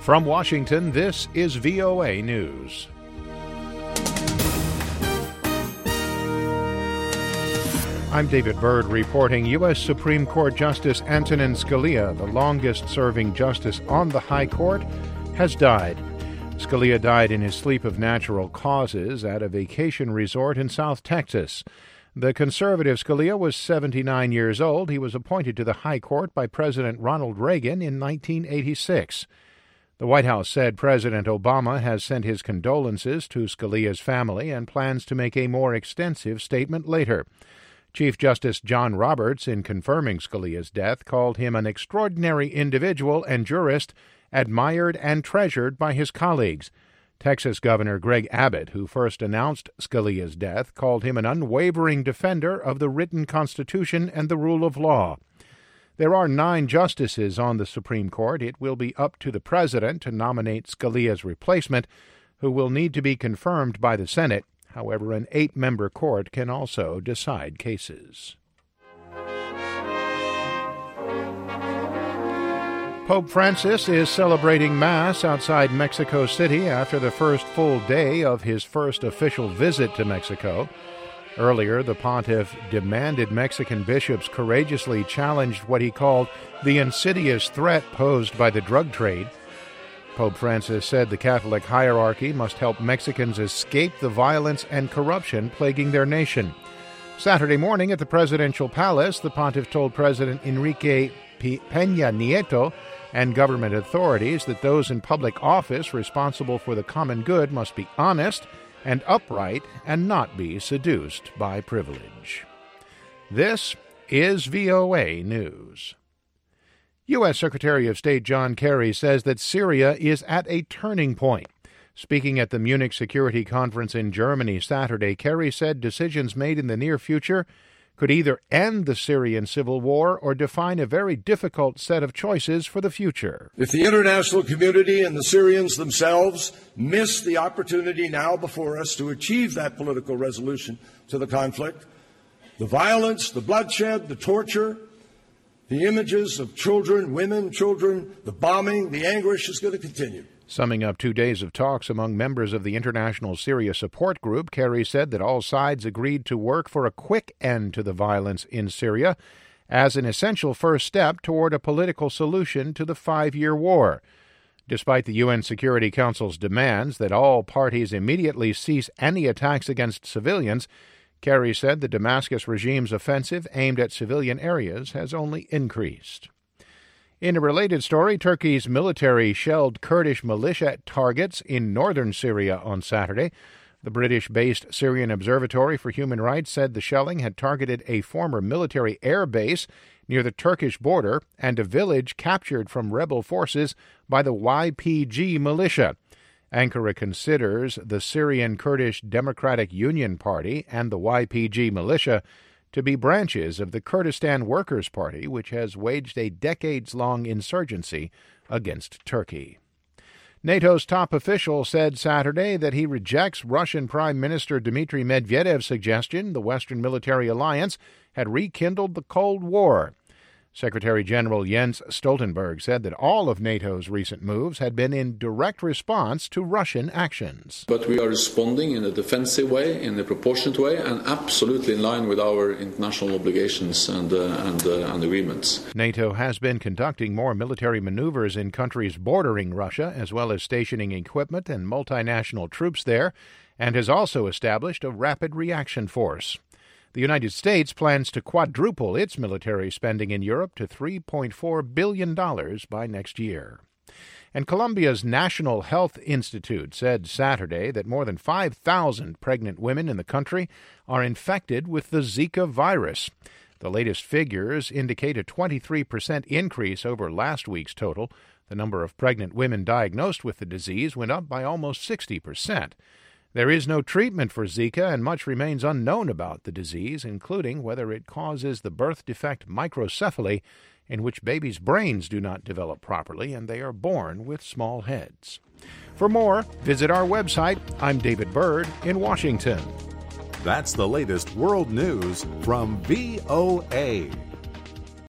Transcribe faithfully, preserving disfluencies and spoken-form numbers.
From Washington, this is V O A News. I'm David Byrd reporting. U S Supreme Court Justice Antonin Scalia, the longest-serving justice on the High Court, has died. Scalia died in his sleep of natural causes at a vacation resort in South Texas. The conservative Scalia was seventy-nine years old. He was appointed to the High Court by President Ronald Reagan in nineteen eighty-six. The White House said President Obama has sent his condolences to Scalia's family and plans to make a more extensive statement later. Chief Justice John Roberts, in confirming Scalia's death, called him an extraordinary individual and jurist, admired and treasured by his colleagues. Texas Governor Greg Abbott, who first announced Scalia's death, called him an unwavering defender of the written Constitution and the rule of law. There are nine justices on the Supreme Court. It will be up to the president to nominate Scalia's replacement, who will need to be confirmed by the Senate. However, an eight-member court can also decide cases. Pope Francis is celebrating Mass outside Mexico City after the first full day of his first official visit to Mexico. Earlier, the pontiff demanded Mexican bishops courageously challenge what he called the insidious threat posed by the drug trade. Pope Francis said the Catholic hierarchy must help Mexicans escape the violence and corruption plaguing their nation. Saturday morning at the presidential palace, the pontiff told President Enrique Peña Nieto and government authorities that those in public office responsible for the common good must be honest and upright and not be seduced by privilege. This is V O A News. U S Secretary of State John Kerry says that Syria is at a turning point. Speaking at the Munich Security Conference in Germany Saturday, Kerry said decisions made in the near future could either end the Syrian civil war or define a very difficult set of choices for the future. If the international community and the Syrians themselves miss the opportunity now before us to achieve that political resolution to the conflict, the violence, the bloodshed, the torture, the images of children, women, children, the bombing, the anguish is going to continue. Summing up two days of talks among members of the International Syria Support Group, Kerry said that all sides agreed to work for a quick end to the violence in Syria as an essential first step toward a political solution to the five-year war. Despite the U N Security Council's demands that all parties immediately cease any attacks against civilians, Kerry said the Damascus regime's offensive aimed at civilian areas has only increased. In a related story, Turkey's military shelled Kurdish militia targets in northern Syria on Saturday. The British-based Syrian Observatory for Human Rights said the shelling had targeted a former military air base near the Turkish border and a village captured from rebel forces by the Y P G militia. Ankara considers the Syrian Kurdish Democratic Union Party and the Y P G militia to be branches of the Kurdistan Workers' Party, which has waged a decades-long insurgency against Turkey. NATO's top official said Saturday that he rejects Russian Prime Minister Dmitry Medvedev's suggestion the Western military alliance had rekindled the Cold War. Secretary General Jens Stoltenberg said that all of NATO's recent moves had been in direct response to Russian actions. But we are responding in a defensive way, in a proportionate way, and absolutely in line with our international obligations and, uh, and, uh, and agreements. NATO has been conducting more military maneuvers in countries bordering Russia, as well as stationing equipment and multinational troops there, and has also established a rapid reaction force. The United States plans to quadruple its military spending in Europe to three point four billion dollars by next year. And Colombia's National Health Institute said Saturday that more than five thousand pregnant women in the country are infected with the Zika virus. The latest figures indicate a twenty-three percent increase over last week's total. The number of pregnant women diagnosed with the disease went up by almost sixty percent. There is no treatment for Zika, and much remains unknown about the disease, including whether it causes the birth defect microcephaly, in which babies' brains do not develop properly and they are born with small heads. For more, visit our website. I'm David Byrd in Washington. That's the latest world news from V O A.